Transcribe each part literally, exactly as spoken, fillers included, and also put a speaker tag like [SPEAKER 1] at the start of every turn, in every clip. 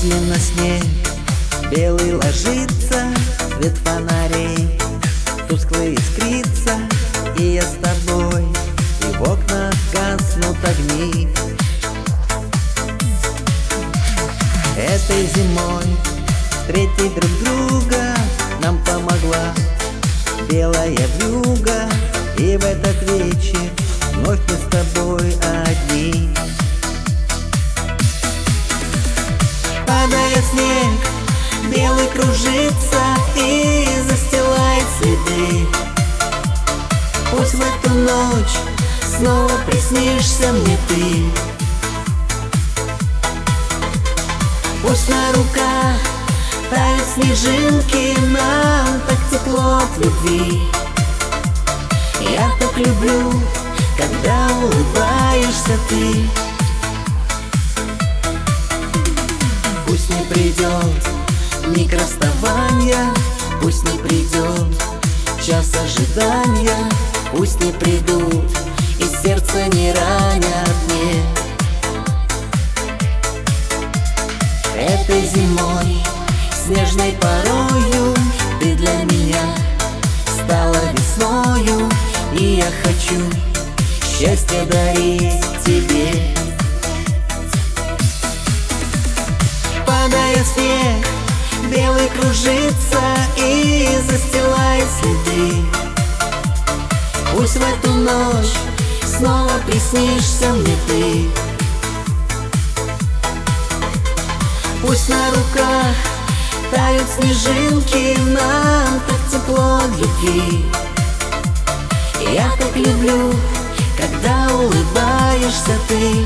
[SPEAKER 1] Медленно снег белый ложится, свет фонарей тускло искрится, и я с тобой, и в окнах гаснут огни. Этой зимой встретить друг друга нам помогла белая вьюга, и в этот вечер вновь мы с тобой одни. Падая снег, белый кружится и застилает следы. Пусть в эту ночь снова приснишься мне ты. Пусть на руках тают снежинки, нам так тепло от любви. Я так люблю, когда улыбаешься ты. Пусть не придет миг расставания, пусть не придет час ожидания, пусть не придут и сердце не ранят мне. Этой зимой, снежной порою, ты для меня стала весною, и я хочу счастье дарить тебе. Падая снег, белый кружится и застилает следы. Пусть в эту ночь снова приснишься мне ты. Пусть на руках тают снежинки, нам так тепло от любви. Я так люблю, когда улыбаешься ты.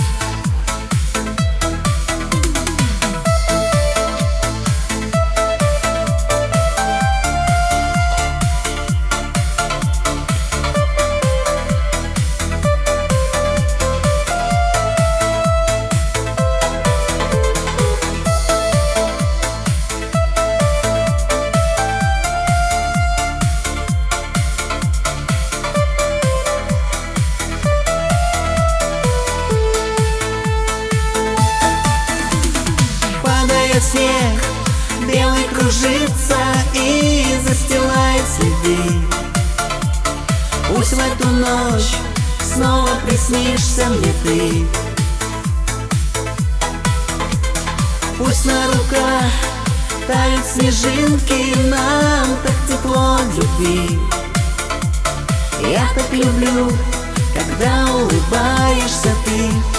[SPEAKER 1] Снег белый кружится и застилает следы. Пусть в эту ночь снова приснишься мне ты. Пусть на руках тают снежинки, нам так тепло от любви. Я так люблю, когда улыбаешься ты.